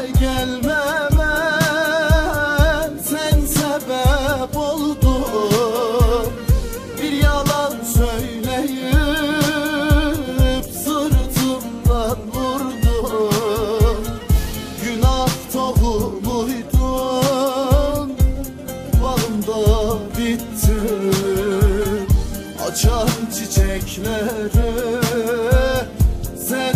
gelmeme sen sebep oldun. Bir yalan söyleyip sırtımdan vurdun. Günah tohumuydun, bağımda bittin. Açan çiçekleri sen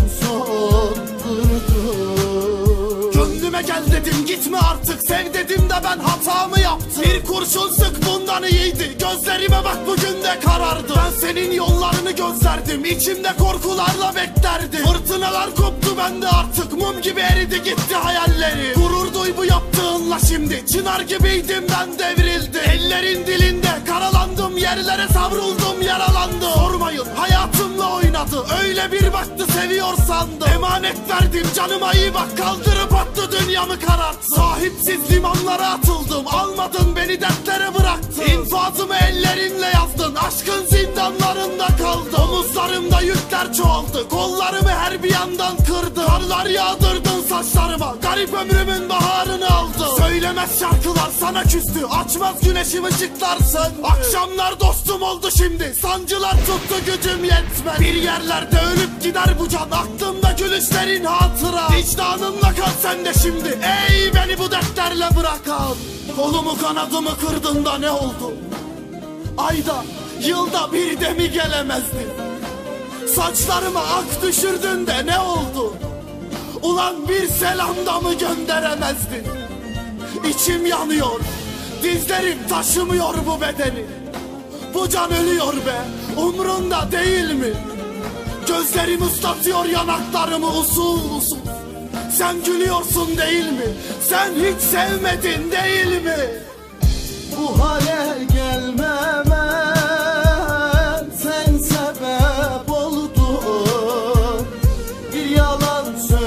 sondurdun. Gönlüme gel dedim, gitme artık. Sev dedim de ben hatamı yaptım. Bir kurşun sık, bundan iyiydi. Gözlerime bak, bugün de karardı. Ben senin yollarını gözlerdim, içimde korkularla beklerdim. Fırtınalar koptu bende artık, mum gibi eridi gitti hayalleri. Gurur duy bu yaptığınla şimdi. Çınar gibiydim ben, devrildim. Ellerin dilinde karalandım, yerlere savruldum, yaralandım. Sormayın, hayatımla oynadı, öyle bir baktı seviyor sandım. Emanet verdim, canıma iyi bak, kaldırıp attı, dünyamı kararttı. Sahipsiz limanlara atıldım, almadın beni, dertlere bıraktın. İnfazımı ellerinle yazdın, aşkın zindanlarında kaldım. Omuzlarımda yükler çoğaldı, kollarımı her bir yandan kırdı. Karlar yağdırdın saçlarıma, garip ömrümün baharını aldı. Söylemez şarkılar sana küstü, açmaz güneşim ışıklar söndü. Akşamlar dostum oldu şimdi, sancılar tuttu, gücüm yetmez. Bir yerlerde ölüp gider bu can, aklımda gülüşlerin hatıra. Vicdanınla kal sen de şimdi, ey beni bu dertlerle bırakan. Kolumu kanadımı kırdın da ne oldu? Ayda, yılda bir de mi gelemezdin? Saçlarıma ak düşürdün de ne oldu? Ulan bir selamda mı gönderemezdin? İçim yanıyor, dizlerim taşımıyor bu bedeni. Bu can ölüyor be, umrunda değil mi? Gözlerim ıslatıyor yanaklarımı usul usul. Sen gülüyorsun değil mi? Sen hiç sevmedin değil mi? Bu hale gelmeme sen sebep oldun. Bir yalan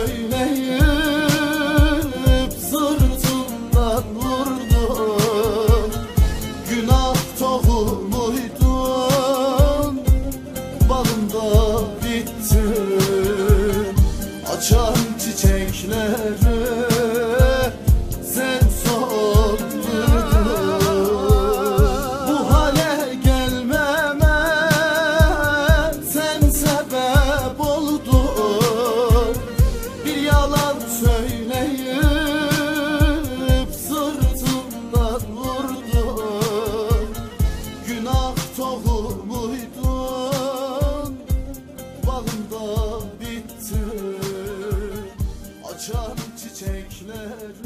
söyleyip sırtımdan vurdun. Günah tohumuydun, bağımda bittin. Açan çiçekleri sen sondurdun. Bu hale gelmeme sen sebep oldun. Bir yalan söyleyip sırtımdan vurdun. Günah tohumuydun, bağımda bittin. Açan çiçekleri